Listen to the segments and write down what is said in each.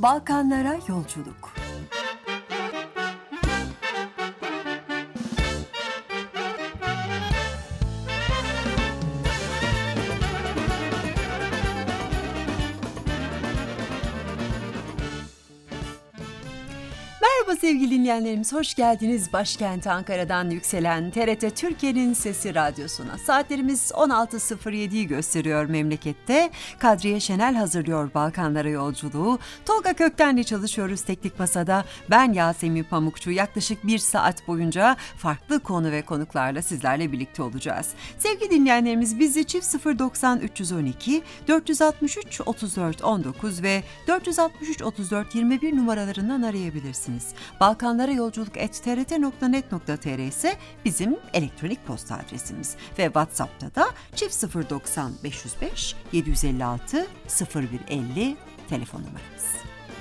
Balkanlara yolculuk. Merhaba sevgili dinleyenlerimiz, hoş geldiniz. Başkent Ankara'dan yükselen TRT Türkiye'nin Sesi Radyosu'na. Saatlerimiz 16.07'yi gösteriyor memlekette. Kadriye Şenel hazırlıyor Balkanlara yolculuğu. Tolga Kökten'le çalışıyoruz teknik masada. Ben Yasemin Pamukçu. Yaklaşık bir saat boyunca farklı konu ve konuklarla sizlerle birlikte olacağız. Sevgili dinleyenlerimiz, bizi çift 090 312 463 34 19 ve 463 34 21 numaralarından arayabilirsiniz. Balkanlara yolculuk @trt.net.tr ise bizim elektronik posta adresimiz ve WhatsApp'ta da çift 090 505 756 0150 telefon numaramız.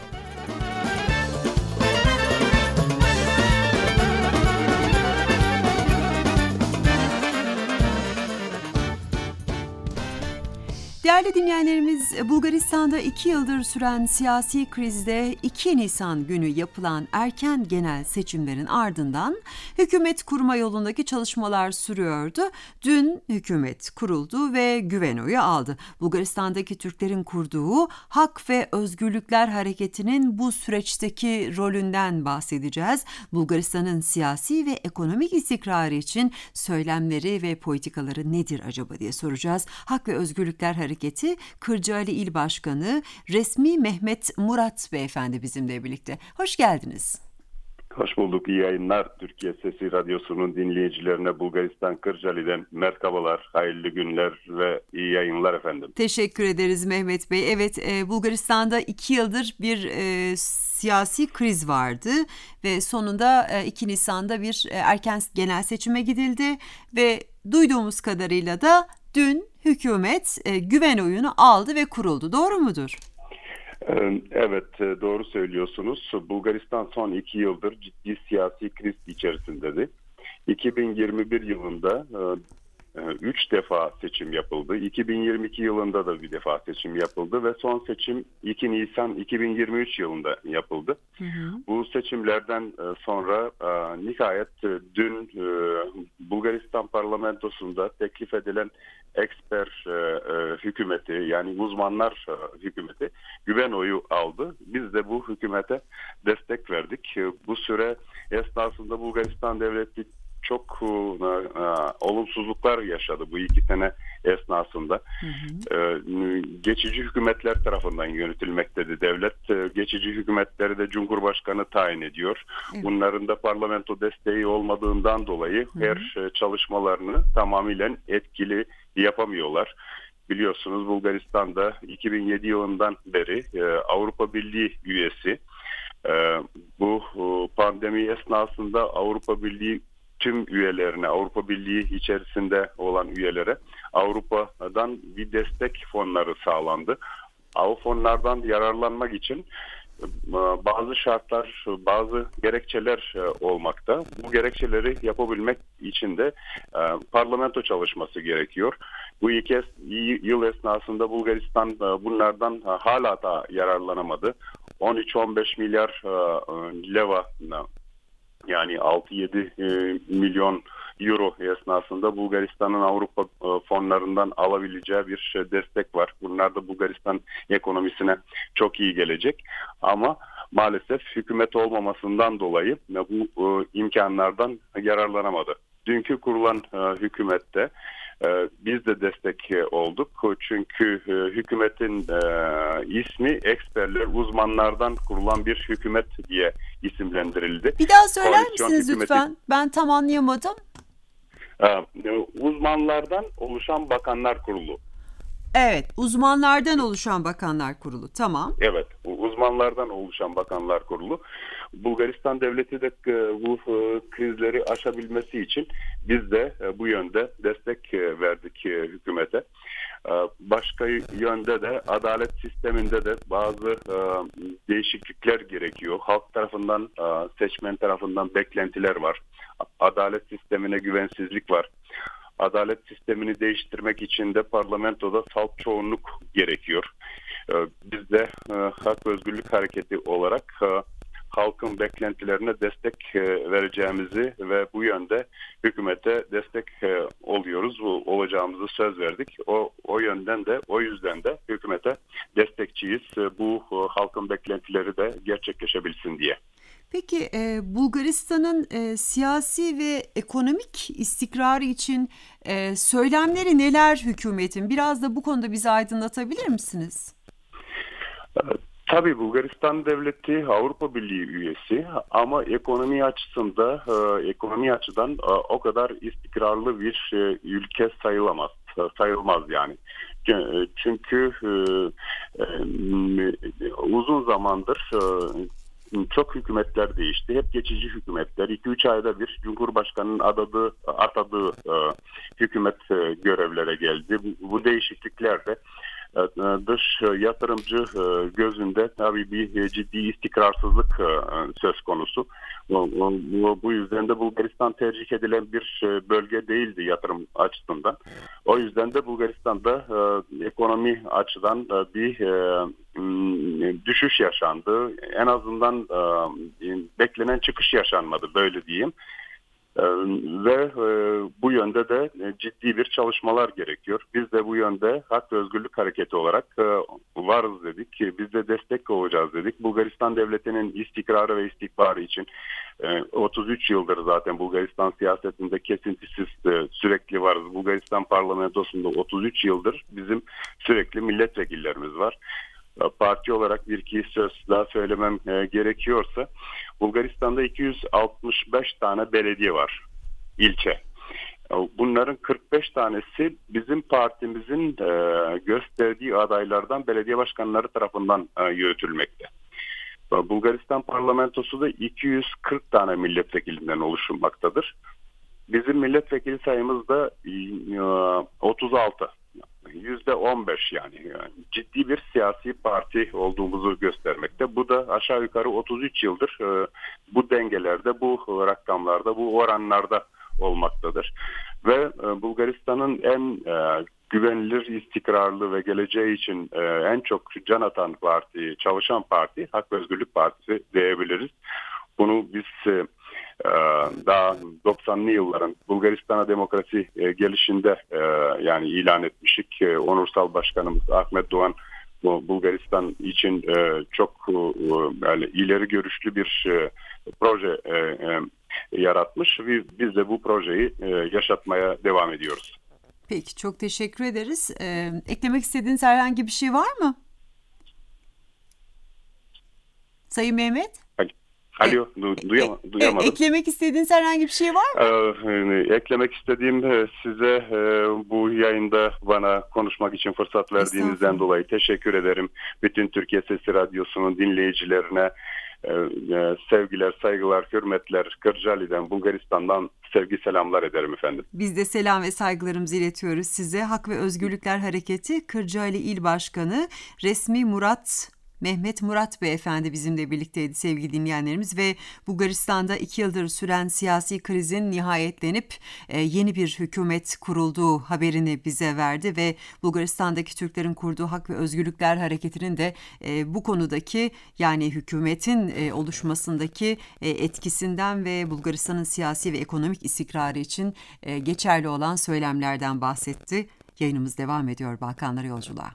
Değerli dinleyenlerimiz, Bulgaristan'da 2 yıldır süren siyasi krizde 2 Nisan günü yapılan erken genel seçimlerin ardından hükümet kurma yolundaki çalışmalar sürüyordu. Dün hükümet kuruldu ve güven oyu aldı. Bulgaristan'daki Türklerin kurduğu Hak ve Özgürlükler Hareketi'nin bu süreçteki rolünden bahsedeceğiz. Bulgaristan'ın siyasi ve ekonomik istikrarı için söylemleri ve politikaları nedir acaba diye soracağız. Hak ve Özgürlükler Hareketi Kırcaali İl Başkanı Resmi Mehmet Murat Beyefendi bizimle birlikte. Hoş geldiniz. Hoş bulduk. İyi yayınlar. Türkiye Sesi Radyosu'nun dinleyicilerine Bulgaristan Kırcaali'den merhabalar, hayırlı günler ve iyi yayınlar efendim. Teşekkür ederiz Mehmet Bey. Evet, Bulgaristan'da 2 yıldır bir siyasi kriz vardı ve sonunda 2 Nisan'da bir erken genel seçime gidildi ve duyduğumuz kadarıyla da dün hükümet güven oyunu aldı ve kuruldu. Doğru mudur? Evet, doğru söylüyorsunuz. Bulgaristan son 2 yıldır ciddi siyasi kriz içerisindedir. 2021 yılında 3 defa seçim yapıldı. 2022 yılında da bir defa seçim yapıldı ve son seçim 2 Nisan 2023 yılında yapıldı. Hı hı. Bu seçimlerden sonra nihayet dün Bulgaristan parlamentosunda teklif edilen eksper hükümeti, yani uzmanlar hükümeti güven oyu aldı. Biz de bu hükümete destek verdik. Bu süre esnasında Bulgaristan devleti çok olumsuzluklar yaşadı bu 2 sene esnasında. Hı hı. Geçici hükümetler tarafından yönetilmektedir devlet. Geçici hükümetleri de Cumhurbaşkanı tayin ediyor. Evet. Bunların da parlamento desteği olmadığından dolayı her çalışmalarını tamamıyla etkili yapamıyorlar. Biliyorsunuz Bulgaristan'da 2007 yılından beri Avrupa Birliği üyesi. Bu pandemi esnasında Avrupa Birliği tüm üyelerine, Avrupa Birliği içerisinde olan üyelere Avrupa'dan bir destek fonları sağlandı. O fonlardan yararlanmak için bazı şartlar, bazı gerekçeler olmakta. Bu gerekçeleri yapabilmek için de parlamento çalışması gerekiyor. Bu 2 yıl esnasında Bulgaristan bunlardan hala da yararlanamadı. 13-15 milyar leva, yani 6-7 milyon euro esnasında Bulgaristan'ın Avrupa fonlarından alabileceği bir destek var. Bunlar da Bulgaristan ekonomisine çok iyi gelecek. Ama maalesef hükümet olmamasından dolayı bu imkanlardan yararlanamadı. Dünkü kurulan hükümette biz de destek olduk. Çünkü hükümetin ismi eksperler, uzmanlardan kurulan bir hükümet diye isimlendirildi. Bir daha söyler misiniz lütfen? Ben tam anlayamadım. Uzmanlardan oluşan Bakanlar Kurulu. Evet, uzmanlardan oluşan Bakanlar Kurulu. Tamam. Evet, uzmanlardan oluşan Bakanlar Kurulu. Bulgaristan devleti de bu krizleri aşabilmesi için biz de bu yönde destek verdik hükümete. Başka yönde de adalet sisteminde de bazı değişiklikler gerekiyor. Halk tarafından, seçmen tarafından beklentiler var. Adalet sistemine güvensizlik var. Adalet sistemini değiştirmek için de parlamentoda salt çoğunluk gerekiyor. Biz de Hak ve Özgürlük Hareketi olarak halkın beklentilerine destek vereceğimizi ve bu yönde hükümete destek oluyoruz. Olacağımızı söz verdik. O yüzden de hükümete destekçiyiz. Bu halkın beklentileri de gerçekleşebilsin diye. Peki Bulgaristan'ın siyasi ve ekonomik istikrarı için söylemleri neler hükümetin? Biraz da bu konuda bizi aydınlatabilir misiniz? Tabii Bulgaristan devleti Avrupa Birliği üyesi ama ekonomi açıdan o kadar istikrarlı bir ülke sayılmaz yani. Çünkü uzun zamandır çok hükümetler değişti. Hep geçici hükümetler. 2-3 ayda bir Cumhurbaşkanı'nın atadığı hükümet görevlere geldi. Bu değişiklikler de dış yatırımcı gözünde tabii bir ciddi istikrarsızlık söz konusu. Bu yüzden de Bulgaristan tercih edilen bir bölge değildi yatırım açısından. O yüzden de Bulgaristan'da ekonomi açıdan bir düşüş yaşandı. En azından beklenen çıkış yaşanmadı, böyle diyeyim. Ve bu yönde de ciddi bir çalışmalar gerekiyor. Biz de bu yönde Hak ve Özgürlük Hareketi olarak varız dedik. Biz de destek olacağız dedik. Bulgaristan devletinin istikrarı ve istikbarı için 33 yıldır zaten Bulgaristan siyasetinde kesintisiz sürekli varız. Bulgaristan parlamentosunda 33 yıldır bizim sürekli milletvekillerimiz var. Parti olarak bir iki söz daha söylemem gerekiyorsa, Bulgaristan'da 265 tane belediye var, ilçe. Bunların 45 tanesi bizim partimizin gösterdiği adaylardan belediye başkanları tarafından yürütülmekte. Bulgaristan parlamentosu da 240 tane milletvekilinden oluşmaktadır. Bizim milletvekili sayımız da 36. %15 yani ciddi bir siyasi parti olduğumuzu göstermekte. Bu da aşağı yukarı 33 yıldır bu dengelerde, bu rakamlarda, bu oranlarda olmaktadır. Ve Bulgaristan'ın en güvenilir, istikrarlı ve geleceği için en çok can atan parti, çalışan parti Hak ve Özgürlük Partisi diyebiliriz. Bunu biz daha 90'lı yılların Bulgaristan'a demokrasi gelişinde yani ilan etmiştik. Onursal Başkanımız Ahmet Doğan Bulgaristan için çok yani ileri görüşlü bir proje yaratmış. Biz de bu projeyi yaşatmaya devam ediyoruz. Peki, çok teşekkür ederiz. Eklemek istediğiniz herhangi bir şey var mı? Sayın Mehmet? Alo, duyamadım. Eklemek istediğiniz herhangi bir şey var mı? Eklemek istediğim size bu yayında bana konuşmak için fırsat verdiğinizden dolayı teşekkür ederim. Bütün Türkiye Sesi Radyosu'nun dinleyicilerine sevgiler, saygılar, hürmetler. Kırcaali'den, Bulgaristan'dan sevgi selamlar ederim efendim. Biz de selam ve saygılarımızı iletiyoruz size. Hak ve Özgürlükler Hareketi Kırcaali İl Başkanı Resmi Mehmet Murat Beyefendi bizimle birlikteydi sevgili dinleyenlerimiz ve Bulgaristan'da 2 yıldır süren siyasi krizin nihayetlenip yeni bir hükümet kurulduğu haberini bize verdi ve Bulgaristan'daki Türklerin kurduğu Hak ve Özgürlükler Hareketi'nin de bu konudaki yani hükümetin oluşmasındaki etkisinden ve Bulgaristan'ın siyasi ve ekonomik istikrarı için geçerli olan söylemlerden bahsetti. Yayınımız devam ediyor Balkanlara Yolculuğa.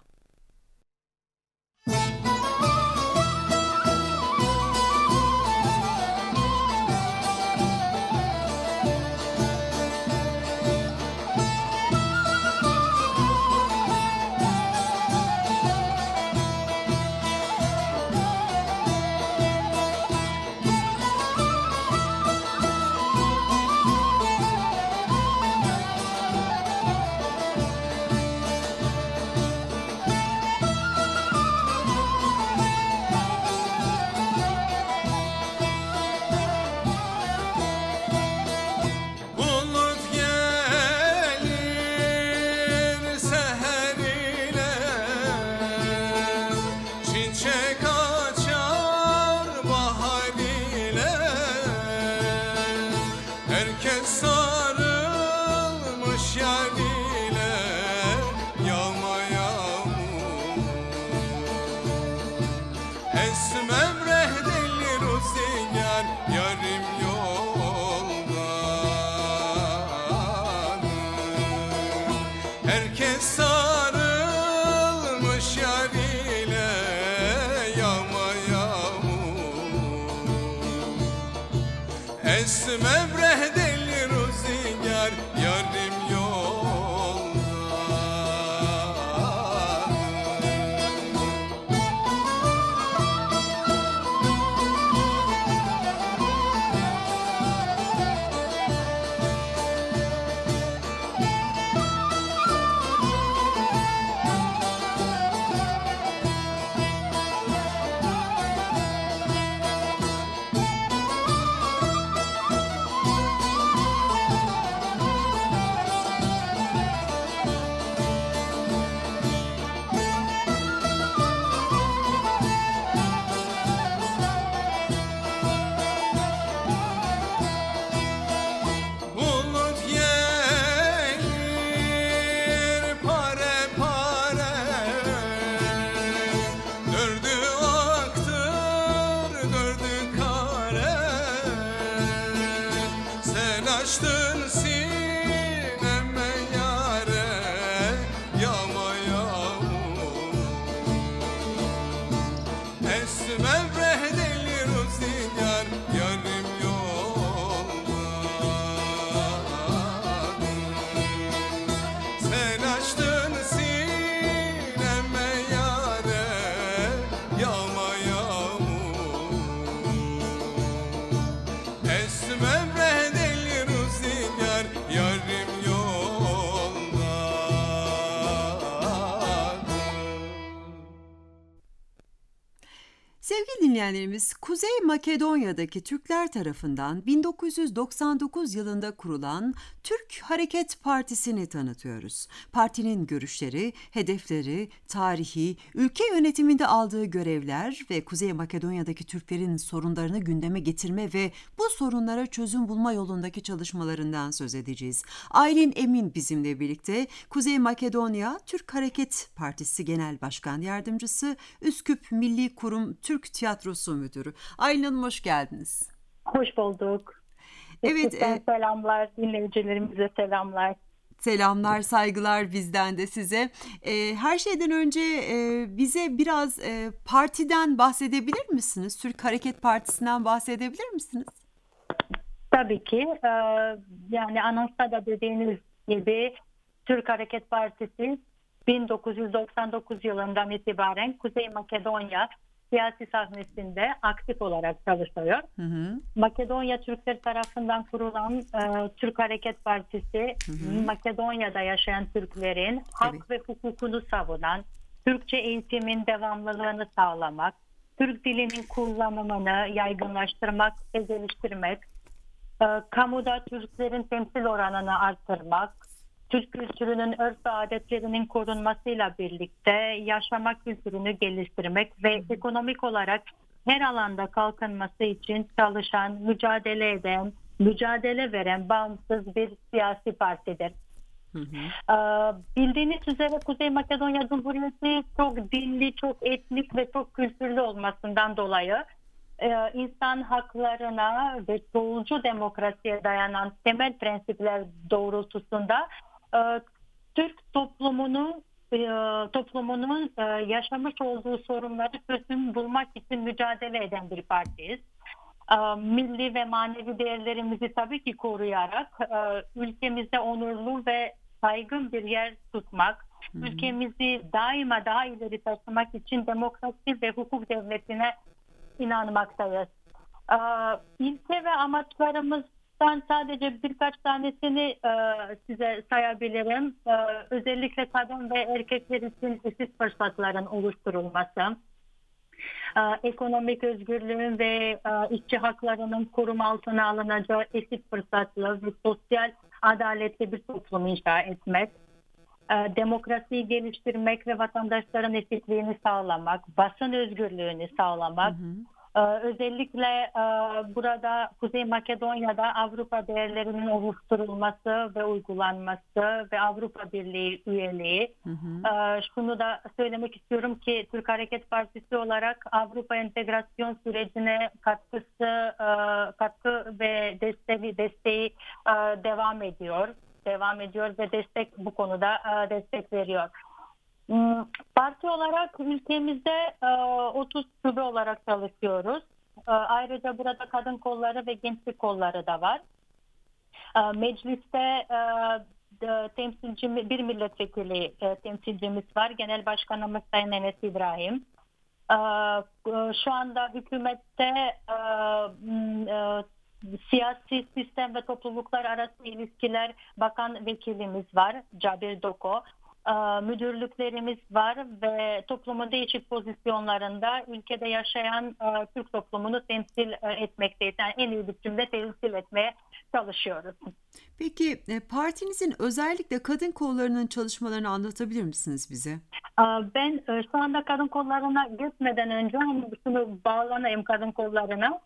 Esmebre deli rüzgar yarim yolda. Bulut gelir pare pare, dördü aktır dördü kare. Sen açtın sineme yare, yama yağmur. Esmebre deli rüzgar yarim yolda. Sen açtın sineme yare, yağma yağmur. Esmebre deli rüzgar yarim yolda. Sevgili dinleyenlerimiz, Kuzey Makedonya'daki Türkler tarafından 1999 yılında kurulan Türk Hareket Partisi'ni tanıtıyoruz. Partinin görüşleri, hedefleri, tarihi, ülke yönetiminde aldığı görevler ve Kuzey Makedonya'daki Türklerin sorunlarını gündeme getirme ve bu sorunlara çözüm bulma yolundaki çalışmalarından söz edeceğiz. Aylin Emin bizimle birlikte, Kuzey Makedonya Türk Hareket Partisi Genel Başkan Yardımcısı, Üsküp Milli Kurum Türk Tiyatrosu Müdürü. Aylin Hanım, hoş geldiniz. Hoş bulduk. Evet, selamlar, dinleyicilerimize selamlar. Selamlar, saygılar bizden de size. Her şeyden önce bize biraz partiden bahsedebilir misiniz? Türk Hareket Partisi'nden bahsedebilir misiniz? Tabii ki. Yani anonsta da dediğiniz gibi Türk Hareket Partisi 1999 yılından itibaren Kuzey Makedonya siyasi sahnesinde aktif olarak çalışıyor. Hı hı. Makedonya Türkler tarafından kurulan Türk Hareket Partisi, Makedonya'da yaşayan Türklerin hak ve hukukunu savunan, Türkçe eğitimin devamlılığını sağlamak, Türk dilinin kullanımını yaygınlaştırmak ve geliştirmek, kamuda Türklerin temsil oranını arttırmak, Türk kültürünün örf ve adetlerinin korunmasıyla birlikte yaşama kültürünü geliştirmek ve ekonomik olarak her alanda kalkınması için çalışan, mücadele eden, mücadele veren bağımsız bir siyasi partidir. Hı hı. Bildiğiniz üzere Kuzey Makedonya Cumhuriyeti çok dilli, çok etnik ve çok kültürlü olmasından dolayı insan haklarına ve çoğulcu demokrasiye dayanan temel prensipler doğrultusunda Türk toplumunun yaşamış olduğu sorunları çözüm bulmak için mücadele eden bir partiyiz. Milli ve manevi değerlerimizi tabii ki koruyarak ülkemizde onurlu ve saygın bir yer tutmak, ülkemizi daima daha ileri taşımak için demokrasi ve hukuk devletine inanmaktayız. İlke ve amaçlarımızdan sadece birkaç tanesini size sayabilirim. Özellikle kadın ve erkekler için eşit fırsatların oluşturulması, ekonomik özgürlüğün ve işçi haklarının koruma altına alınacağı eşit fırsatlı ve sosyal adaletli bir toplum inşa etmek, demokrasiyi geliştirmek ve vatandaşların eşitliğini sağlamak, basın özgürlüğünü sağlamak, özellikle burada Kuzey Makedonya'da Avrupa değerlerinin oluşturulması ve uygulanması ve Avrupa Birliği üyeliği. Şunu da söylemek istiyorum ki Türk Hareket Partisi olarak Avrupa entegrasyon sürecine katkı ve desteği devam ediyor ve bu konuda destek veriyor. Parti olarak ülkemizde 30 şube olarak çalışıyoruz. Ayrıca burada kadın kolları ve gençlik kolları da var. Mecliste bir milletvekili temsilcimiz var. Genel Başkanımız Sayın Enes İbrahim. Şu anda hükümette siyasi sistem ve topluluklar arası ilişkiler bakan vekilimiz var, Cabir Doko. Müdürlüklerimiz var ve toplumun değişik pozisyonlarında ülkede yaşayan Türk toplumunu temsil etmekteyiz. Yani en iyi biçimde temsil etmeye çalışıyoruz. Peki partinizin özellikle kadın kollarının çalışmalarını anlatabilir misiniz bize? Ben şu anda kadın kollarına gitmeden önce şunu bağlanayım kadın kollarına.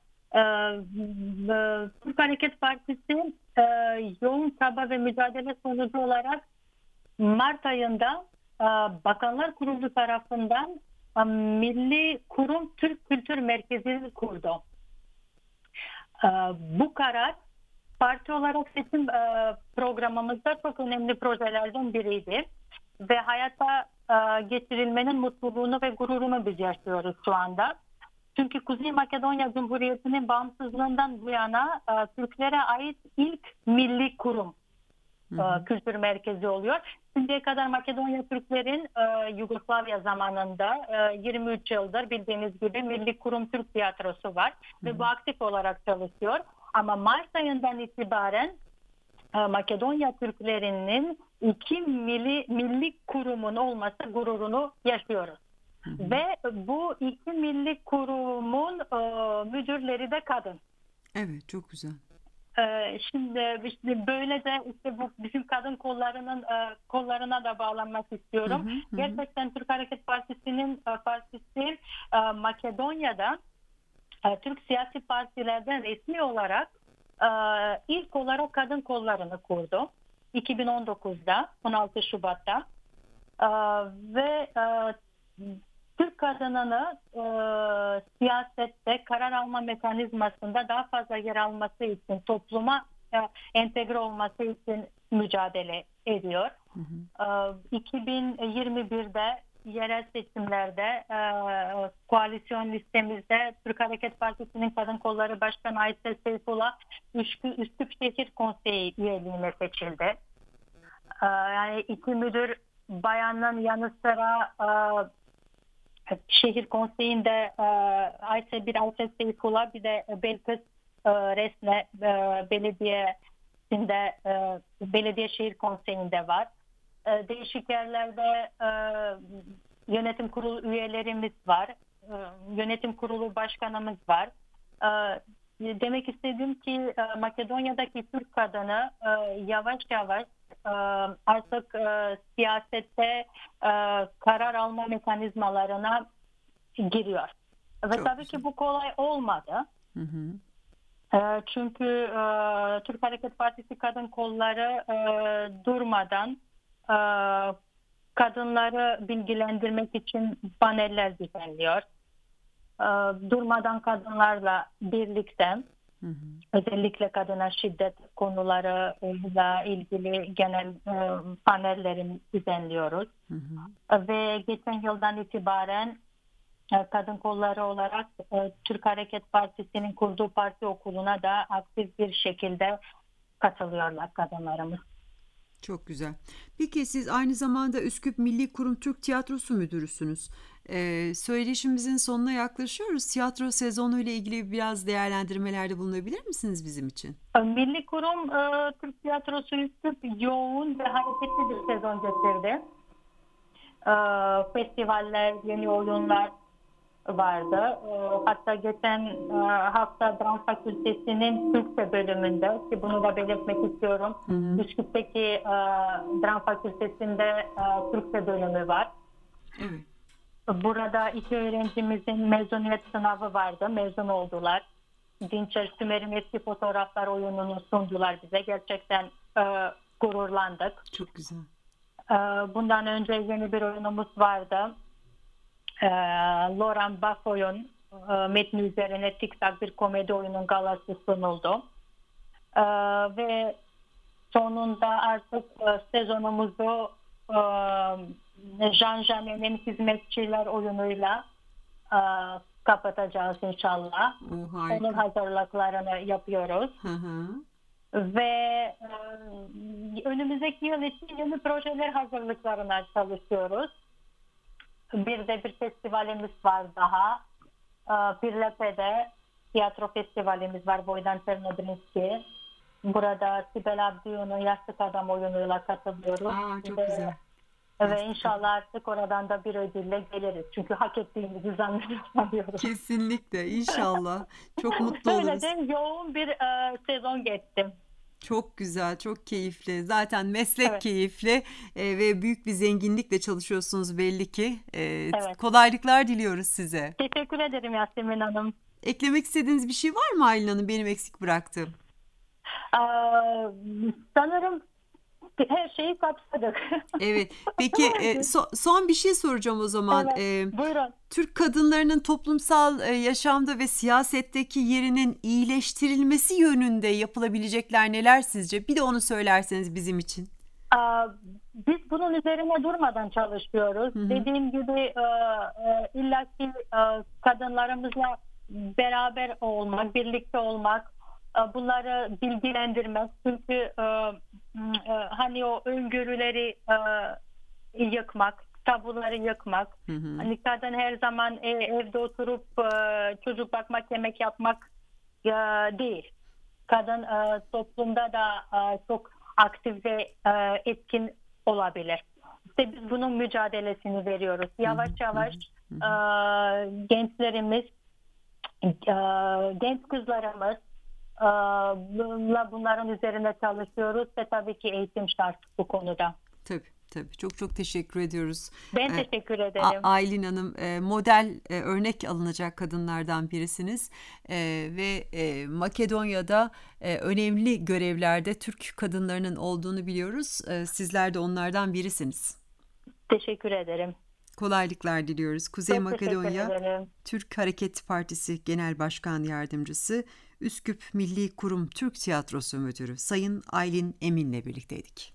Türk Hareket Partisi yoğun çaba ve mücadele sonucu olarak Mart ayında Bakanlar Kurulu tarafından Milli Kurum Türk Kültür Merkezi'ni kurdu. Bu karar parti olarak seçim programımızda çok önemli projelerden biriydi. Ve hayata geçirilmenin mutluluğunu ve gururunu biz yaşıyoruz şu anda. Çünkü Kuzey Makedonya Cumhuriyeti'nin bağımsızlığından bu yana Türklere ait ilk milli kurum kültür merkezi oluyor. Şimdiye kadar Makedonya Türklerin Yugoslavya zamanında 23 yıldır bildiğiniz gibi Milli Kurum Türk Tiyatrosu var ve bu aktif olarak çalışıyor. Ama Mart ayından itibaren Makedonya Türklerinin iki milli kurumun olması gururunu yaşıyoruz. Ve bu iki milli kurumun müdürleri de kadın. Evet, çok güzel. Şimdi böylece işte bu bizim kadın kollarına da bağlanmak istiyorum. Gerçekten Türk Hareket Partisi'nin partisi Makedonya'da Türk siyasi partilerden resmi olarak ilk olarak kadın kollarını kurdu. 2019'da 16 Şubat'ta ve Türk kadınını siyasette karar alma mekanizmasında daha fazla yer alması için, topluma entegre olması için mücadele ediyor. 2021'de yerel seçimlerde koalisyon listemizde Türk Hareket Partisi'nin Kadın Kolları Başkanı Aysel Seyfullah Üsküp Şehir Konseyi üyeliğine seçildi. Yani iki müdür bayanın yanı sıra şehir konseyinde Aysel Seyfullah bir de Belkıs Resne belediyesinde belediye şehir konseyinde var. Değişik yerlerde yönetim kurulu üyelerimiz var. Yönetim kurulu başkanımız var. Demek istediğim ki Makedonya'daki Türk kadını yavaş yavaş artık siyasette karar alma mekanizmalarına giriyor. Ve Çok tabii güzel. ki bu kolay olmadı. Çünkü Türk Hareket Partisi kadın kolları durmadan kadınları bilgilendirmek için paneller düzenliyor. Durmadan kadınlarla birlikte özellikle kadına şiddet konularıyla ilgili genel panellerin düzenliyoruz. Ve geçen yıldan itibaren kadın kolları olarak Türk Hareket Partisi'nin kurduğu parti okuluna da aktif bir şekilde katılıyorlar kadınlarımız. Çok güzel. Peki siz aynı zamanda Üsküp Milli Kurum Türk Tiyatrosu müdürüsünüz. Söyleşimizin sonuna yaklaşıyoruz. Tiyatro sezonu ile ilgili biraz değerlendirmelerde bulunabilir misiniz bizim için? Milli Kurum Türk Tiyatrosu Üsküp yoğun ve hareketli bir sezon getirdi. Festivaller, yeni oyunlar vardı. Hatta geçen hafta Dram Fakültesi'nin Türkçe bölümünde, ki bunu da belirtmek istiyorum. Üsküp'teki Dram Fakültesi'nde Türkçe bölümü var. Evet. Burada iki öğrencimizin mezuniyet sınavı vardı. Mezun oldular. Dinçer Sümer'in eski fotoğraflar oyununu sundular bize. Gerçekten gururlandık. Çok güzel. Bundan önce yeni bir oyunumuz vardı. Laurent Bafoy'un metni üzerine TikTok bir komedi oyunun galası sunuldu. Ve sonunda artık sezonumuzu Jean Genet'in Hizmetçiler oyunuyla kapatacağız inşallah. Harika. Onun hazırlıklarını yapıyoruz. Hı hı. Ve önümüzdeki yıl için yeni projeler hazırlıklarına çalışıyoruz. Bir de bir festivalimiz var daha. Birlepe'de tiyatro festivalimiz var. Boydan Ternodrinski. Burada Sibel Abdio'nun Yastık Adam oyunuyla katılıyoruz. Çok güzel. Ve inşallah artık oradan da bir ödülle geliriz. Çünkü hak ettiğimizi zannediyorum. Kesinlikle, inşallah. Çok mutlu oluruz. Öyle de yoğun bir sezon geçtim. Çok güzel, çok keyifli. Zaten meslek Evet. keyifli ve büyük bir zenginlikle çalışıyorsunuz belli ki. Evet. Kolaylıklar diliyoruz size. Teşekkür ederim Yasemin Hanım. Eklemek istediğiniz bir şey var mı Aylin Hanım, benim eksik bıraktığım? Sanırım her şeyi kapsadık. Evet. Peki son bir şey soracağım o zaman. Evet, buyurun. Türk kadınlarının toplumsal yaşamda ve siyasetteki yerinin iyileştirilmesi yönünde yapılabilecekler neler sizce? Bir de onu söylerseniz bizim için. Biz bunun üzerine durmadan çalışıyoruz. Hı hı. Dediğim gibi illaki kadınlarımızla beraber olmak, birlikte olmak, bunları bilgilendirmek. Çünkü hani o öngörüleri yıkmak, tabuları yıkmak. Hı hı. Hani kadın her zaman evde oturup çocuk bakmak, yemek yapmak değil. Kadın toplumda da çok aktif ve etkin olabilir. İşte biz bunun mücadelesini veriyoruz. Yavaş yavaş gençlerimiz, genç kızlarımız bunların üzerine çalışıyoruz ve tabii ki eğitim şart bu konuda. Tabii. Çok çok teşekkür ediyoruz. Ben teşekkür ederim. Aylin Hanım, model örnek alınacak kadınlardan birisiniz ve Makedonya'da önemli görevlerde Türk kadınlarının olduğunu biliyoruz. Sizler de onlardan birisiniz. Teşekkür ederim. Kolaylıklar diliyoruz. Kuzey Çok teşekkür Makedonya ederim. Türk Hareket Partisi Genel Başkan Yardımcısı, Üsküp Milli Kurum Türk Tiyatrosu Müdürü Sayın Aylin Emin'le birlikteydik.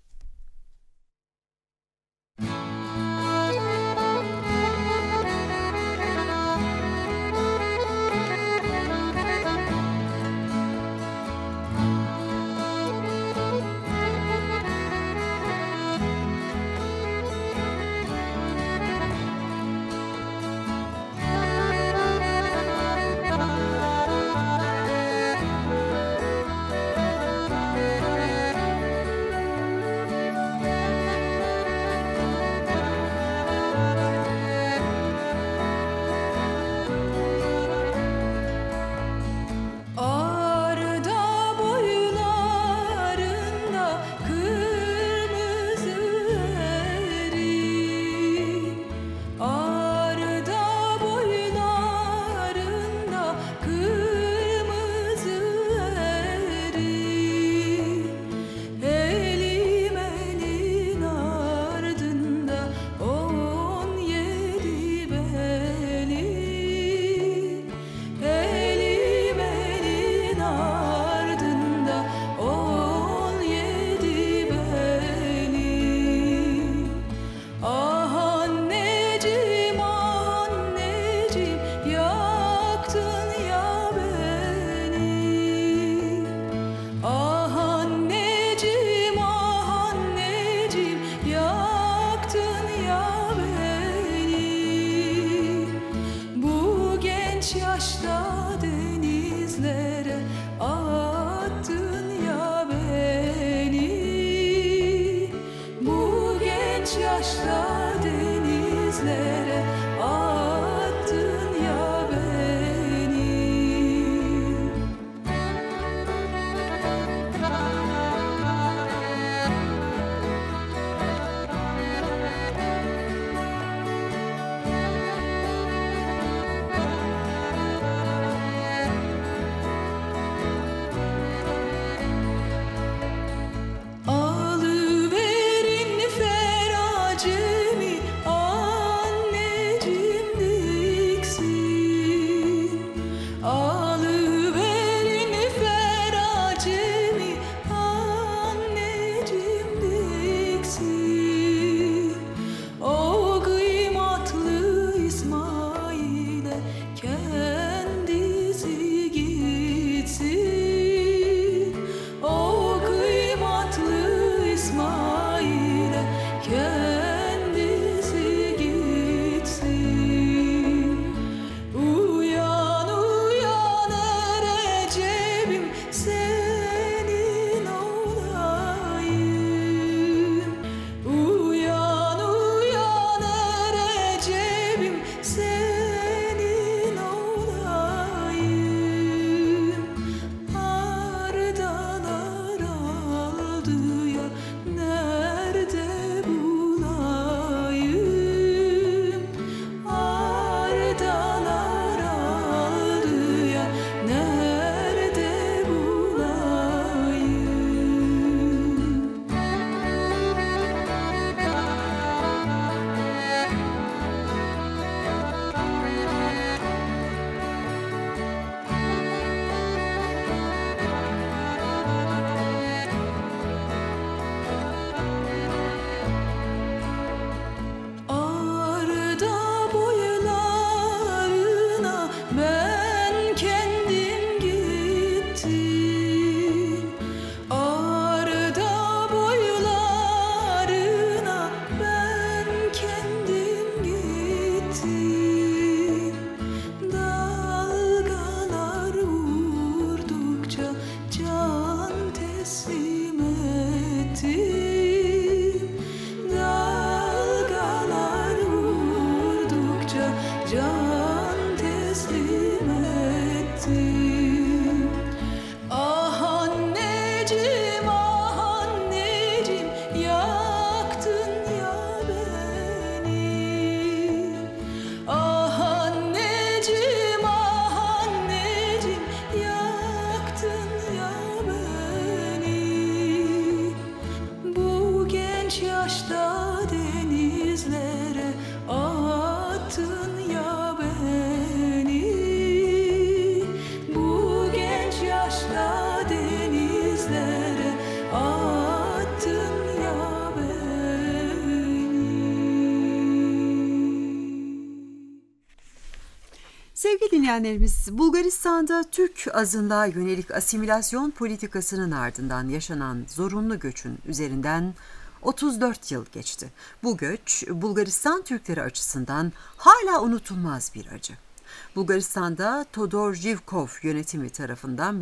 dinleyenlerimiz, Bulgaristan'da Türk azınlığa yönelik asimilasyon politikasının ardından yaşanan zorunlu göçün üzerinden 34 yıl geçti. Bu göç Bulgaristan Türkleri açısından hala unutulmaz bir acı. Bulgaristan'da Todor Zhivkov yönetimi tarafından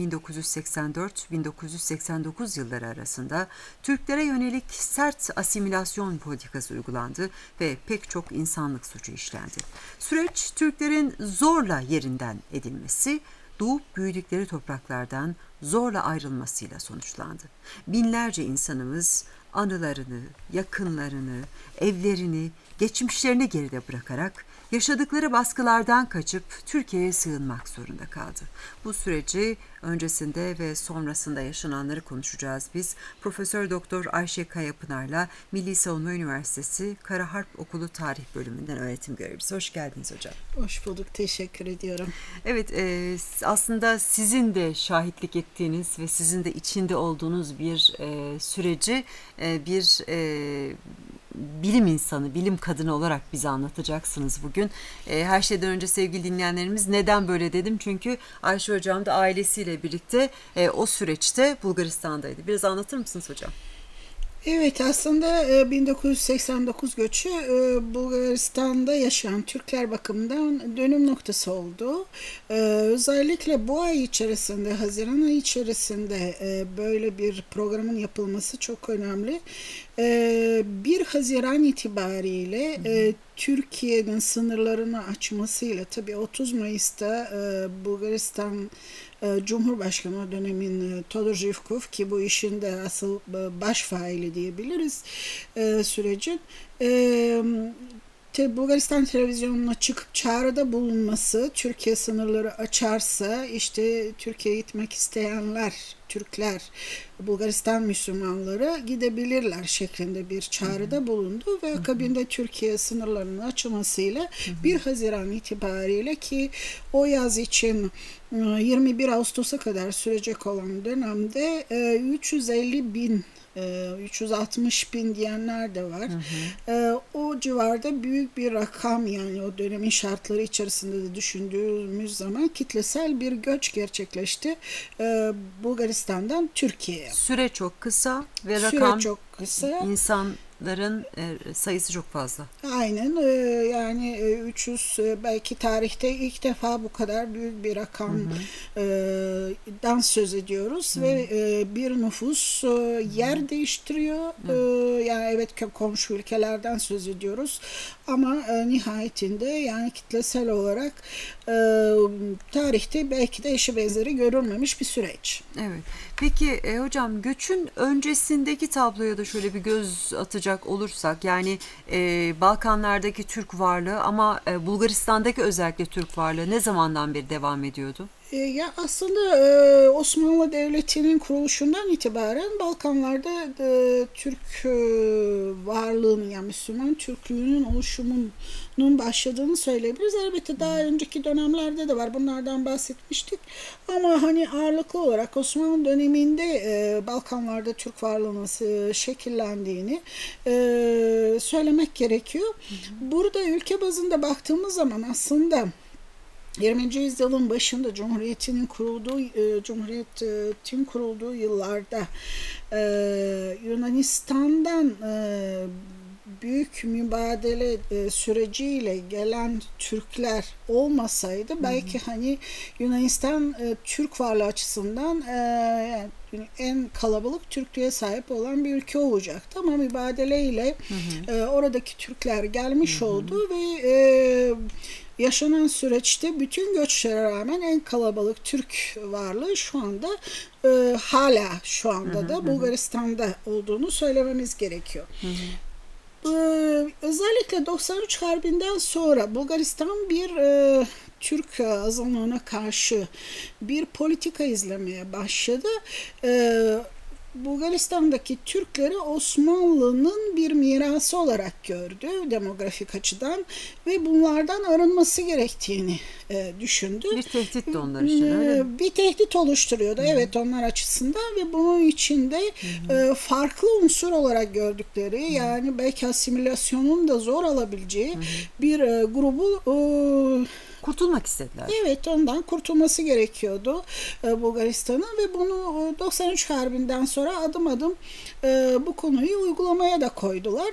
1984-1989 yılları arasında Türklere yönelik sert asimilasyon politikası uygulandı ve pek çok insanlık suçu işlendi. Süreç Türklerin zorla yerinden edilmesi, doğup büyüdükleri topraklardan zorla ayrılmasıyla sonuçlandı. Binlerce insanımız anılarını, yakınlarını, evlerini, geçmişlerini geride bırakarak yaşadıkları baskılardan kaçıp Türkiye'ye sığınmak zorunda kaldı. Bu süreci öncesinde ve sonrasında yaşananları konuşacağız biz. Profesör Doktor Ayşe Kayapınar'la Milli Savunma Üniversitesi Kara Harp Okulu Tarih Bölümünden öğretim görevlisi. Hoş geldiniz hocam. Hoş bulduk, teşekkür ediyorum. Evet, aslında sizin de şahitlik ettiğiniz ve sizin de içinde olduğunuz bir süreci bir bilim insanı, bilim kadını olarak bize anlatacaksınız bugün. Her şeyden önce sevgili dinleyenlerimiz, neden böyle dedim? Çünkü Ayşe hocam da ailesiyle birlikte o süreçte Bulgaristan'daydı. Biraz anlatır mısınız hocam? Evet, aslında 1989 göçü Bulgaristan'da yaşayan Türkler bakımından dönüm noktası oldu. Özellikle bu ay içerisinde, Haziran ayı içerisinde böyle bir programın yapılması çok önemli. 1 Haziran itibariyle Türkiye'nin sınırlarını açmasıyla, tabii 30 Mayıs'ta Bulgaristan Cumhurbaşkanı dönemin Todor Zhivkov, ki bu işin de asıl baş faili diyebiliriz sürecin, Bulgaristan televizyonuna çıkıp çağrıda bulunması, Türkiye sınırları açarsa işte Türkiye'ye gitmek isteyenler, Türkler, Bulgaristan Müslümanları gidebilirler şeklinde bir çağrıda bulundu ve akabinde Türkiye sınırlarının açılmasıyla 1 Haziran itibariyle, ki o yaz için 21 Ağustos'a kadar sürecek olan dönemde 360 bin diyenler de var. O civarda büyük bir rakam, yani o dönemin şartları içerisinde de düşündüğümüz zaman kitlesel bir göç gerçekleşti Bulgaristan'dan Türkiye'ye. Süre çok kısa ve rakam çok kısa. İnsanların sayısı çok fazla. Aynen, yani 300, belki tarihte ilk defa bu kadar büyük bir rakamdan söz ediyoruz ve bir nüfus yer değiştiriyor. Yani evet, komşu ülkelerden söz ediyoruz ama nihayetinde yani kitlesel olarak tarihte belki de eşi benzeri görülmemiş bir süreç. Evet. Peki hocam, göçün öncesindeki tabloya da şöyle bir göz atacak olursak, yani Balkanlardaki Türk varlığı ama Bulgaristan'daki özellikle Türk varlığı ne zamandan beri devam ediyordu? Ya aslında Osmanlı Devleti'nin kuruluşundan itibaren Balkanlarda Türk varlığının, yani Müslüman Türklüğünün oluşumunun başladığını söyleyebiliriz. Elbette daha önceki dönemlerde de var. Bunlardan bahsetmiştik. Ama hani ağırlıklı olarak Osmanlı döneminde Balkanlarda Türk varlığının şekillendiğini söylemek gerekiyor. Burada ülke bazında baktığımız zaman aslında 20. yüzyılın başında Cumhuriyet'in kurulduğu yıllarda Yunanistan'dan büyük mübadele süreciyle gelen Türkler olmasaydı belki hani Yunanistan Türk varlığı açısından en kalabalık Türklüğe sahip olan bir ülke olacaktı. Ama mübadeleyle oradaki Türkler gelmiş oldu ve yaşanan süreçte bütün göçlere rağmen en kalabalık Türk varlığı şu anda hala şu anda da Bulgaristan'da olduğunu söylememiz gerekiyor. Özellikle 93 Harbi'nden sonra Bulgaristan bir Türk azınlığına karşı bir politika izlemeye başladı. Bulgaristan'daki Türkleri Osmanlı'nın bir mirası olarak gördü demografik açıdan ve bunlardan arınması gerektiğini düşündü. Bir tehdit de onlar için, öyle mi? Bir tehdit oluşturuyordu evet onlar açısından ve bunun içinde farklı unsur olarak gördükleri yani belki asimilasyonun da zor alabileceği bir grubu Kurtulmak istediler. Evet, ondan kurtulması gerekiyordu Bulgaristan'ın ve bunu 93 Harbi'nden sonra adım adım bu konuyu uygulamaya da koydular.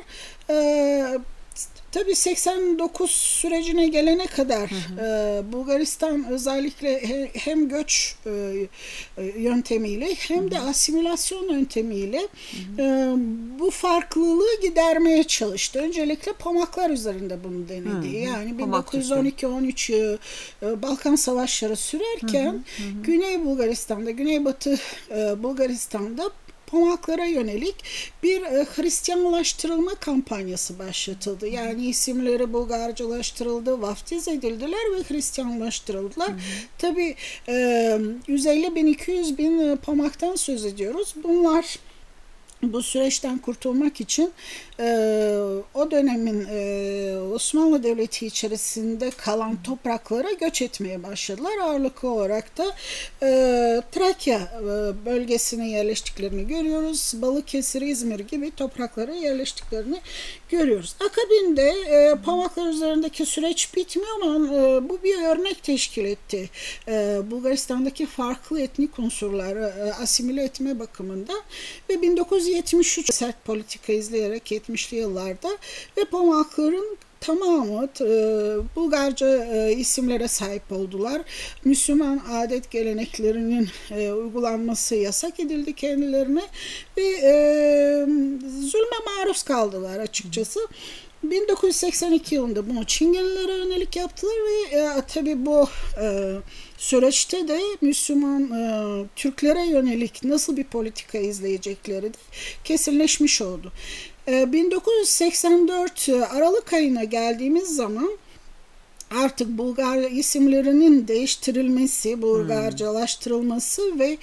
Tabii 89 sürecine gelene kadar Bulgaristan özellikle hem göç yöntemiyle hem de asimilasyon yöntemiyle bu farklılığı gidermeye çalıştı. Öncelikle Pomaklar üzerinde bunu denedi. Yani 1912-13 Balkan Savaşları sürerken Güney Bulgaristan'da, Güneybatı Bulgaristan'da Pomaklara yönelik bir Hristiyanlaştırılma kampanyası başlatıldı. Yani isimleri Bulgarcalaştırıldı, vaftiz edildiler ve Hristiyanlaştırıldılar. Tabii 150.000-200 bin Pomak'tan söz ediyoruz. Bunlar bu süreçten kurtulmak için o dönemin Osmanlı Devleti içerisinde kalan topraklara göç etmeye başladılar. Ağırlıklı olarak da Trakya bölgesine yerleştiklerini görüyoruz. Balıkesir, İzmir gibi topraklara yerleştiklerini görüyoruz. Akabinde Pomaklar üzerindeki süreç bitmiyor ama bu bir örnek teşkil etti. Bulgaristan'daki farklı etnik unsurları asimile etme bakımından ve 1973 sert politika izleyerek 70'li yıllarda ve Pomakların tamamı Bulgarca isimlere sahip oldular. Müslüman adet geleneklerinin uygulanması yasak edildi kendilerine ve zulme maruz kaldılar açıkçası. 1982 yılında bunu Çingenilere yönelik yaptılar ve tabii bu süreçte de Müslüman Türklere yönelik nasıl bir politika izleyecekleri de kesinleşmiş oldu. 1984 Aralık ayına geldiğimiz zaman artık Bulgar isimlerinin değiştirilmesi, Bulgarcalaştırılması ve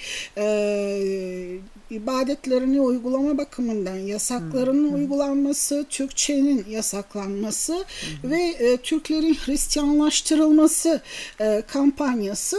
ibadetlerini uygulama bakımından yasaklarının uygulanması, Türkçenin yasaklanması ve Türklerin Hristiyanlaştırılması kampanyası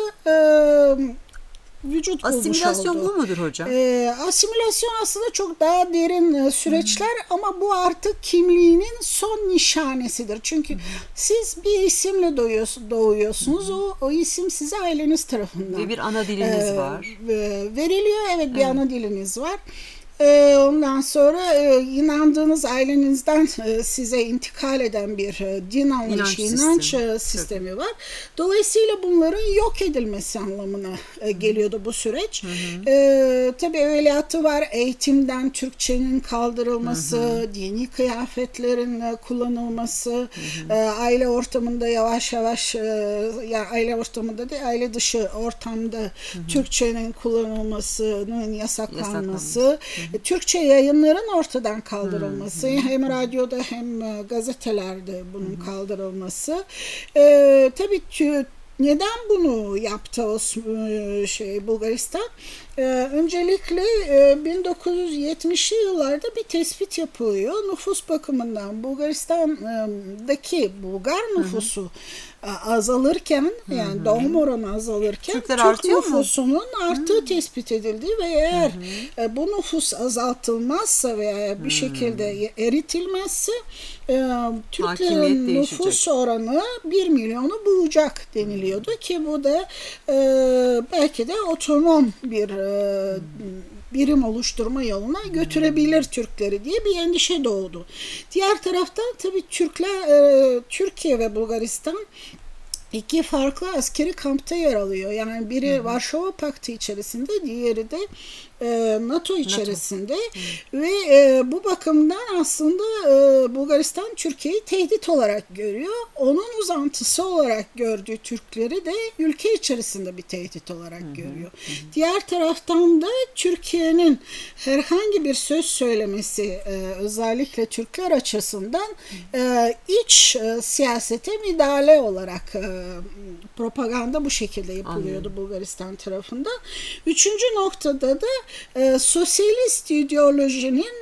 vücut bulmuş oldu. Asimilasyon bu mudur hocam? Asimilasyon aslında çok daha derin süreçler ama bu artık kimliğinin son nişanesidir. Çünkü siz bir isimle doğuyorsunuz. O isim size aileniz tarafından. Ve bir ana diliniz var. Veriliyor. Evet, bir ana diliniz var. Ondan sonra inandığınız ailenizden size intikal eden bir din anlayışı, inanç sistemi var. Dolayısıyla bunların yok edilmesi anlamına geliyordu bu süreç. Tabii evveliyatı var. Eğitimden Türkçenin kaldırılması, dini kıyafetlerin kullanılması, aile ortamında yavaş yavaş, yani aile ortamında değil, aile dışı ortamda Türkçenin kullanılmasının yasaklanması. Türkçe yayınların ortadan kaldırılması, hem radyoda hem gazetelerde bunun kaldırılması. Tabii neden bunu yaptı Bulgaristan? Öncelikle 1970'li yıllarda bir tespit yapılıyor. Nüfus bakımından Bulgaristan'daki Bulgar nüfusu azalırken, yani doğum oranı azalırken Türk nüfusunun arttığı tespit edildi ve eğer bu nüfus azaltılmazsa veya bir şekilde eritilmezse Türklerin nüfus oranı 1 milyonu bulacak deniliyordu ki bu da belki de otonom bir birim oluşturma yoluna götürebilir Türkleri diye bir endişe doğdu. Diğer taraftan tabii Türkiye ve Bulgaristan iki farklı askeri kampta yer alıyor. Yani biri Varşova Paktı içerisinde, diğeri de NATO içerisinde ve bu bakımdan aslında Bulgaristan Türkiye'yi tehdit olarak görüyor. Onun uzantısı olarak gördüğü Türkleri de ülke içerisinde bir tehdit olarak görüyor. Diğer taraftan da Türkiye'nin herhangi bir söz söylemesi özellikle Türkler açısından iç siyasete müdahale olarak propaganda bu şekilde yapılıyordu Bulgaristan tarafından. Üçüncü noktada da sosyalist ideolojinin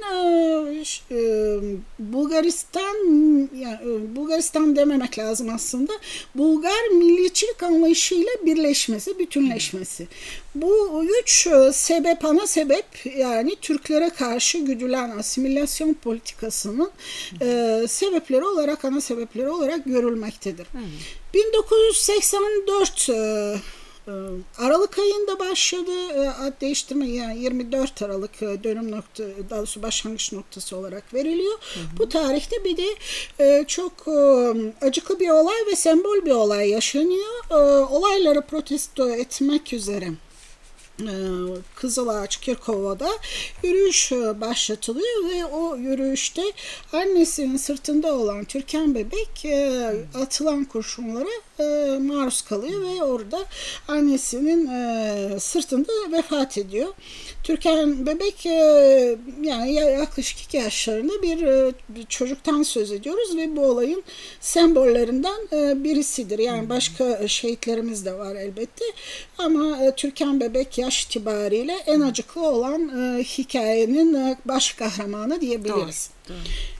Bulgaristan dememek lazım aslında. Bulgar milliyetçilik anlayışıyla birleşmesi, bütünleşmesi. Bu üç ana sebep yani Türklere karşı güdülen asimilasyon politikasının sebepleri olarak, ana sebepleri olarak görülmektedir. 1984 Aralık ayında başladı ad değiştirme, yani 24 Aralık dönüm nokta, daha doğrusu başlangıç noktası olarak veriliyor. Bu tarihte bir de çok acıklı bir olay ve sembol bir olay yaşanıyor. Olayları protesto etmek üzere Kızılağaç Kirkova'da yürüyüş başlatılıyor ve o yürüyüşte annesinin sırtında olan Türkan bebek atılan kurşunlara maruz kalıyor ve orada annesinin sırtında vefat ediyor. Türkan bebek yani yaklaşık 2 yaşlarında bir çocuktan söz ediyoruz ve bu olayın sembollerinden birisidir. Yani başka şehitlerimiz de var elbette ama Türkan bebek yaş itibariyle en acıklı olan hikayenin baş kahramanı diyebiliriz. Doğru.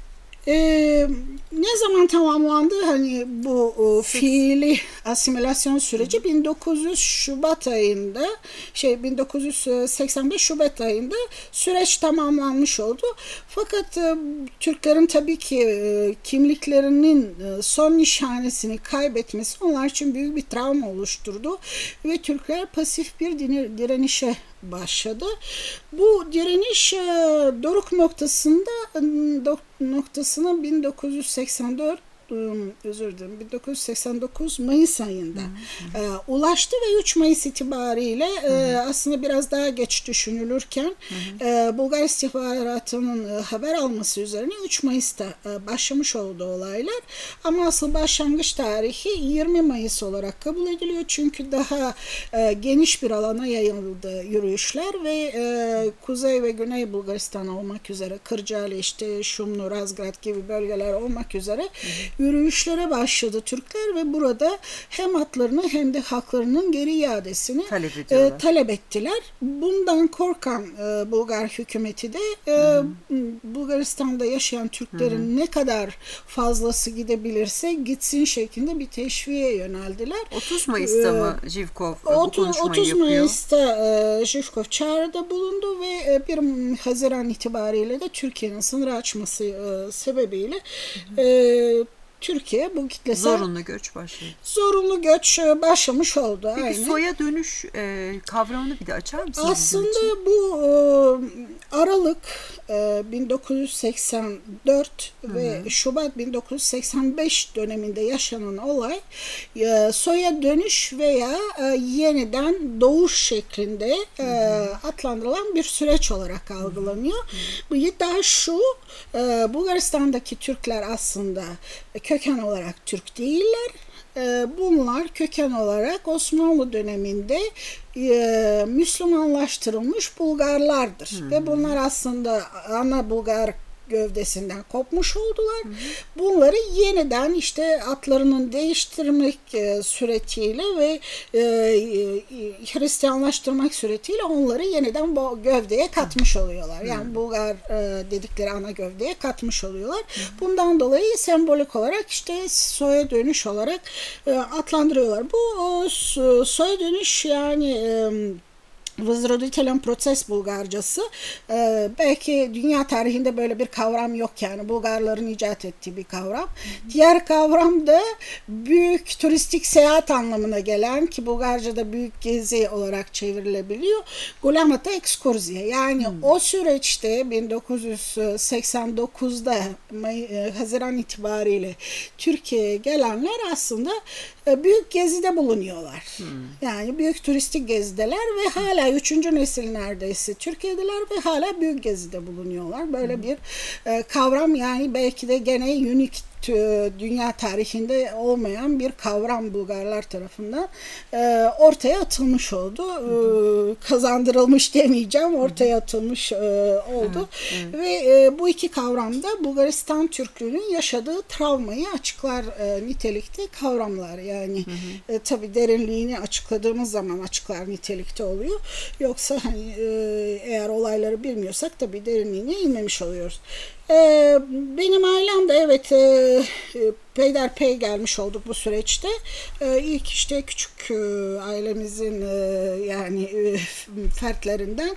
Ne zaman tamamlandı hani bu fiili asimilasyon süreci? 1985 Şubat ayında süreç tamamlanmış oldu. Fakat Türklerin tabii ki kimliklerinin son nişanesini kaybetmesi onlar için büyük bir travma oluşturdu ve Türkler pasif bir direnişe başladı. Bu direniş doruk noktasına 1989 Mayıs ayında ulaştı ve 3 Mayıs itibariyle aslında biraz daha geç düşünülürken Bulgar istihbaratının haber alması üzerine 3 Mayıs'ta başlamış oldu olaylar. Ama asıl başlangıç tarihi 20 Mayıs olarak kabul ediliyor. Çünkü daha geniş bir alana yayıldı yürüyüşler ve Kuzey ve Güney Bulgaristan olmak üzere Kırcaali, işte Şumlu, Razgrad gibi bölgeler olmak üzere yürüyüşlere başladı Türkler ve burada hem haklarını hem de haklarının geri iadesini talep ettiler. Bundan korkan Bulgar hükümeti de Bulgaristan'da yaşayan Türklerin ne kadar fazlası gidebilirse gitsin şeklinde bir teşviğe yöneldiler. 30 Mayıs'ta mı Zhivkov bu konuşmayı 30 yapıyor? Mayıs'ta Zhivkov çağrıda bulundu ve 1 Haziran itibariyle de Türkiye'nin sınır açması sebebiyle Türkiye bu kitlesel zorunlu göç başladı. Zorunlu göç başlamış oldu. Peki aynen. soya dönüş kavramını bir de açar mısınız? Aslında bu Aralık 1984 ve Şubat 1985 döneminde yaşanan olay soya dönüş veya yeniden doğuş şeklinde adlandırılan bir süreç olarak algılanıyor. Bu iddia şu, Bulgaristan'daki Türkler aslında köken olarak Türk değiller. Bunlar köken olarak Osmanlı döneminde Müslümanlaştırılmış Bulgarlardır. Ve bunlar aslında ana Bulgar gövdesinden kopmuş oldular. Bunları yeniden işte adlarının değiştirmek suretiyle ve Hristiyanlaştırmak suretiyle onları yeniden bu gövdeye katmış oluyorlar. Yani Bulgar dedikleri ana gövdeye katmış oluyorlar. Bundan dolayı sembolik olarak işte soya dönüş olarak adlandırıyorlar. Bu soya dönüş yani Возродителен proces Bulgarcası. Belki dünya tarihinde böyle bir kavram yok, yani Bulgarların icat ettiği bir kavram. Diğer kavram da büyük turistik seyahat anlamına gelen, ki Bulgarca'da büyük gezi olarak çevrilebiliyor. Golamata ekskurziye. Yani o süreçte 1989'da Haziran itibariyle Türkiye'ye gelenler aslında büyük gezide bulunuyorlar. Yani büyük turistik gezideler ve hala 3. nesil neredeyse Türkiye'deler ve hala büyük gezide bulunuyorlar. Böyle bir kavram, yani belki de gene unik, dünya tarihinde olmayan bir kavram Bulgarlar tarafından ortaya atılmış oldu. Kazandırılmış demeyeceğim, ortaya atılmış oldu. Ve bu iki kavram da Bulgaristan Türklüğünün yaşadığı travmayı açıklar nitelikte kavramlar. Yani tabii derinliğini açıkladığımız zaman açıklar nitelikte oluyor. Yoksa hani, eğer olayları bilmiyorsak tabii derinliğine inmemiş oluyoruz. Benim ailem de evet peyderpey gelmiş olduk bu süreçte. İlk işte küçük ailemizin fertlerinden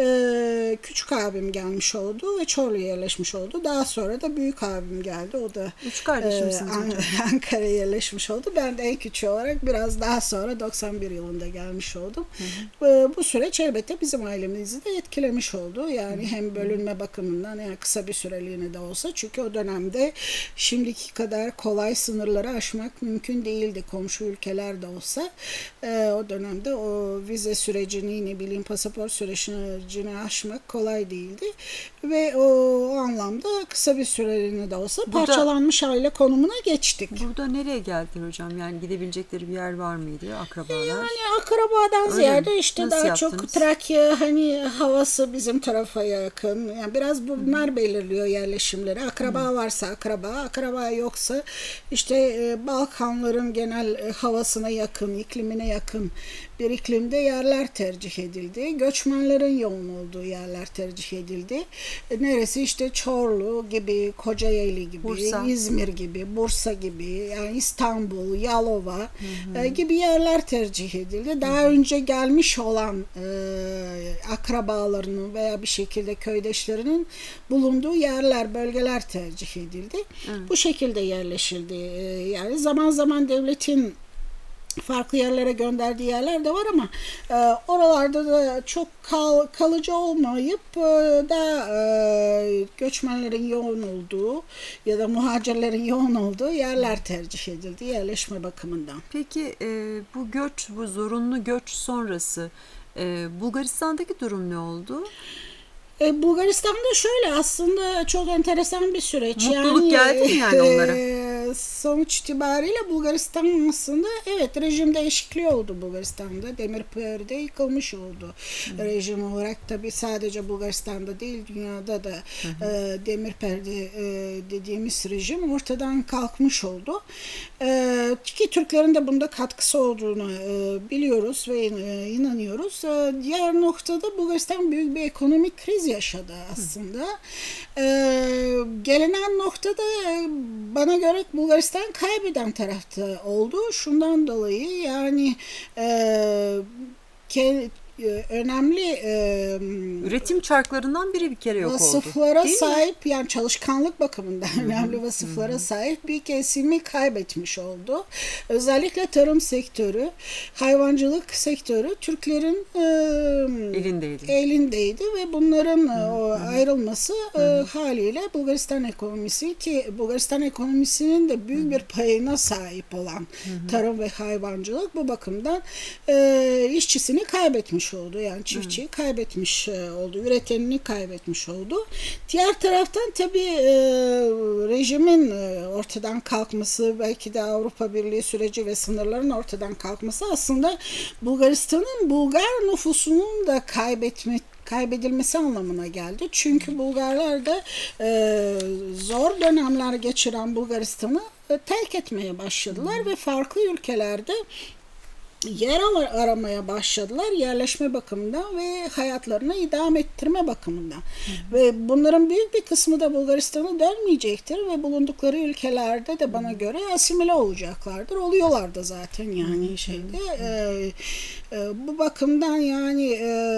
küçük abim gelmiş oldu ve Çorlu'ya yerleşmiş oldu. Daha sonra da büyük abim geldi. O da üç kardeşimsiniz hocam. Ankara'ya yerleşmiş oldu. Ben de en küçüğü olarak biraz daha sonra 91 yılında gelmiş oldum. Bu süreç elbette bizim ailemizi de etkilemiş oldu. Yani hem bölünme bakımından, yani kısa bir süreliğine de olsa, çünkü o dönemde şimdiki kadar kolay sınırları aşmak mümkün değildi, komşu ülkeler de olsa. O dönemde o vize sürecini, pasaport sürecini aşmak kolay değildi. Ve o anlamda kısa bir süreliğine de olsa parçalanmış aile konumuna geçtik. Burada nereye geldiler hocam? Yani gidebilecekleri bir yer var mıydı, akrabalar? Yani akrabadan ziyade işte nasıl daha yaptınız? çok Trakya, havası bizim tarafa yakın. Yani biraz bunlar belirliyor yerleşimleri. Akraba varsa akraba yoksa işte Balkanların genel havasına yakın, iklimine yakın bir iklimde yerler tercih edildi. Göçmenlerin yoğun olduğu yerler tercih edildi. Neresi? İşte Çorlu gibi, Kocaeli gibi, Bursa. İzmir gibi, Bursa gibi, yani İstanbul, Yalova gibi yerler tercih edildi. Daha önce gelmiş olan akrabalarının veya bir şekilde köydeşlerinin bulunduğu yerler, bölgeler tercih edildi. Bu şekilde yerleşildi. Yani zaman zaman devletin farklı yerlere gönderdiği yerler de var ama oralarda da çok kalıcı olmayıp da göçmenlerin yoğun olduğu ya da muhacirlerin yoğun olduğu yerler tercih edildi yerleşme bakımından. Peki bu zorunlu göç sonrası Bulgaristan'daki durum ne oldu? Bulgaristan'da şöyle, aslında çok enteresan bir süreç. Mutluluk geldi mi yani onlara? Sonuç itibariyle Bulgaristan aslında rejim değişikliği oldu Bulgaristan'da. Demirperde yıkılmış oldu. Rejim olarak tabii sadece Bulgaristan'da değil, dünyada da Demirperde dediğimiz rejim ortadan kalkmış oldu. Ki Türklerin de bunda katkısı olduğunu biliyoruz ve inanıyoruz. Diğer noktada Bulgaristan büyük bir ekonomik kriz yaşadı aslında. Gelinen noktada bana göre Bulgaristan kaybeden tarafta oldu. Şundan dolayı yani önemli üretim çarklarından biri bir kere yok oldu. Vasıflara sahip, yani çalışkanlık bakımından önemli vasıflara sahip bir kesimi kaybetmiş oldu. Özellikle tarım sektörü, hayvancılık sektörü Türklerin elindeydi ve bunların ayrılması haliyle Bulgaristan ekonomisi, ki Bulgaristan ekonomisinin de büyük bir payına sahip olan tarım ve hayvancılık, bu bakımdan işçisini kaybetmiş oldu. Yani çiftçiyi kaybetmiş oldu. Üretenini kaybetmiş oldu. Diğer taraftan tabii rejimin ortadan kalkması, belki de Avrupa Birliği süreci ve sınırların ortadan kalkması aslında Bulgaristan'ın Bulgar nüfusunun da kaybedilmesi anlamına geldi. Çünkü Bulgarlar da zor dönemler geçiren Bulgaristan'ı terk etmeye başladılar ve farklı ülkelerde yer aramaya başladılar yerleşme bakımından ve hayatlarını idame ettirme bakımından. Ve bunların büyük bir kısmı da Bulgaristan'a dönmeyecektir ve bulundukları ülkelerde de bana göre asimile olacaklardır. Oluyorlar da zaten yani bu bakımdan yani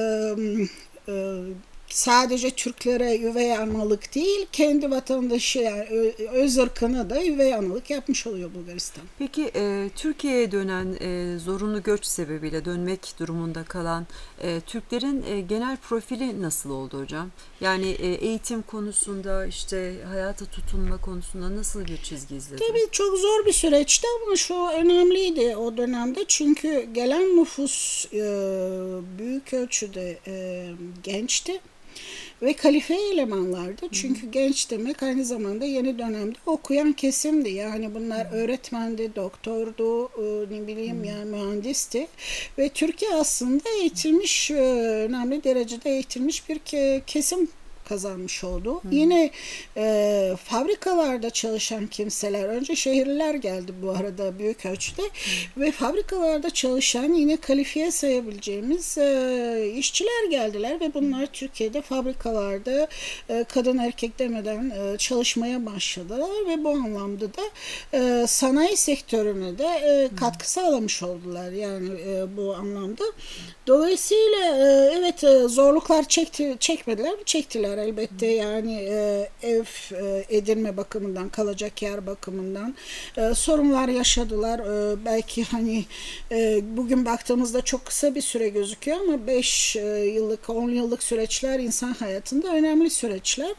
sadece Türklere üvey analık değil, kendi vatandaşı, yani öz ırkına da üvey analık yapmış oluyor Bulgaristan. Peki Türkiye'ye dönen zorunlu göç sebebiyle dönmek durumunda kalan Türklerin genel profili nasıl oldu hocam? Yani eğitim konusunda, işte hayata tutunma konusunda nasıl bir çizgi izledi? Tabii çok zor bir süreçti ama şu önemliydi o dönemde, çünkü gelen nüfus büyük ölçüde gençti. Ve kalifiye elemanlardı. Çünkü genç demek aynı zamanda yeni dönemde okuyan kesimdi. Yani bunlar öğretmendi, doktordu, yani mühendisti. Ve Türkiye aslında eğitilmiş, önemli derecede eğitilmiş bir kesim kazanmış oldu. Yine fabrikalarda çalışan kimseler, önce şehirliler geldi bu arada büyük ölçüde ve fabrikalarda çalışan yine kalifiye sayabileceğimiz işçiler geldiler ve bunlar Türkiye'de fabrikalarda kadın erkek demeden çalışmaya başladılar ve bu anlamda da sanayi sektörüne de katkı sağlamış oldular yani bu anlamda. Dolayısıyla evet zorluklar çekmediler mi? Çektiler elbette yani ev edinme bakımından, kalacak yer bakımından sorunlar yaşadılar. Belki hani bugün baktığımızda çok kısa bir süre gözüküyor ama 5 yıllık, 10 yıllık süreçler insan hayatında önemli süreçler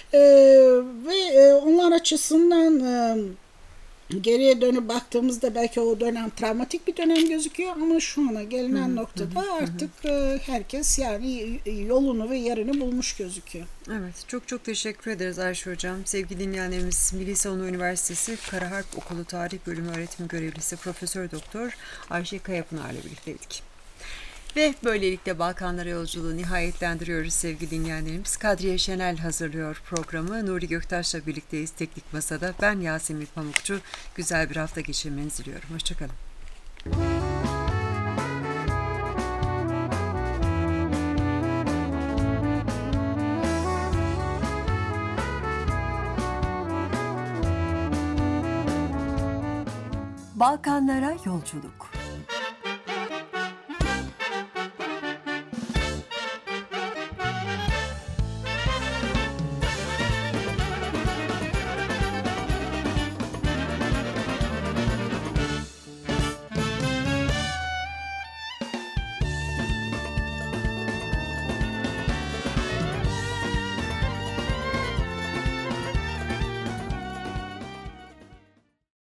ve onlar açısından geriye dönüp baktığımızda belki o dönem travmatik bir dönem gözüküyor ama şu ana gelinen noktada artık herkes yani yolunu ve yerini bulmuş gözüküyor. Evet, çok çok teşekkür ederiz Ayşe Hocam. Sevgili dinleyenlerimiz, Milli Savunma Üniversitesi Kara Harp Okulu Tarih Bölümü Öğretim Görevlisi Profesör Doktor Ayşe Kayapınar ile birlikteydik. Ve böylelikle Balkanlara yolculuğu nihayetlendiriyoruz sevgili dinleyenlerimiz. Kadriye Şenel hazırlıyor programı. Nuri Göktaş'la birlikteyiz Teknik Masa'da. Ben Yasemin Pamukçu. Güzel bir hafta geçirmenizi diliyorum. Hoşçakalın. Balkanlara yolculuk.